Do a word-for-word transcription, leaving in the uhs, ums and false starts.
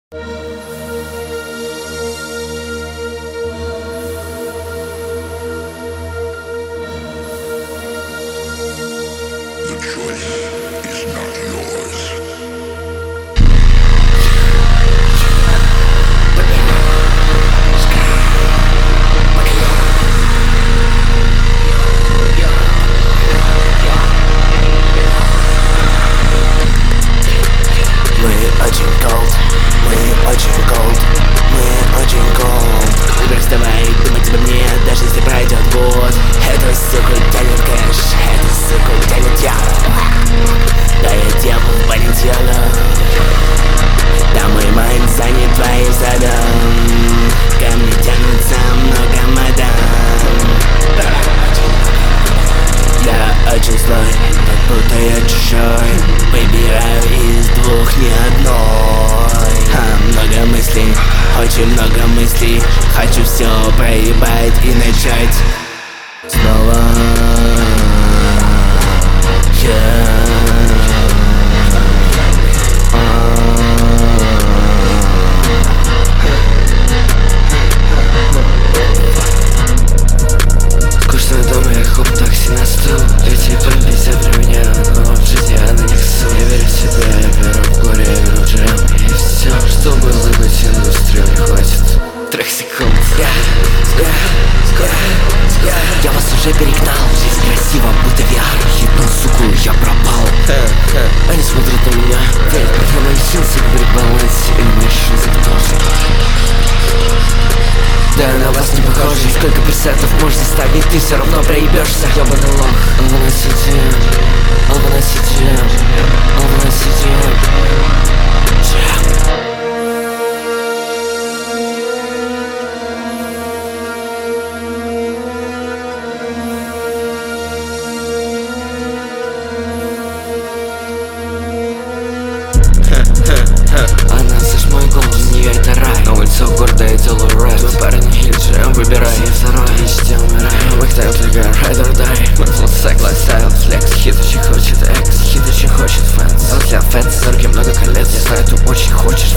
Очень много мыслей, хочу все проебать и начать снова. Yeah. Скучно дома, я хоп такси на стул. Эти бэби все про меня, но в жизни я на них ссу. Я верю в себя, я верю в горе, я верю в джем. И все, что было быть индустрию, не хватит трех секунд. yeah, yeah, yeah, yeah. Я вас уже перегнал, здесь красиво, будто ви ар. Хитнул, суку, я пропал. Они смотрят на меня, верят, как я научился говорить балансе. И мои шизы тоже. Да, на вас не похоже. Сколько пресетов можешь заставить, ты все равно проебешься. Ёбаный лох. Он в нас сидит, он в нас сидит, он в нас сидит. Она слышь мой голос, для нее это рай. На улицах города я делаю рэп. Твой парень хиджем, выбирай. И второй, ищите, умирай. Выхтаю, отлегаю, ride or die. Мой флот, секс, лайфстайл, флекс. Хит очень хочет экс, хит очень хочет фэнс. Взгляд фэнс, сорки, много колец. Я знаю, ты очень хочешь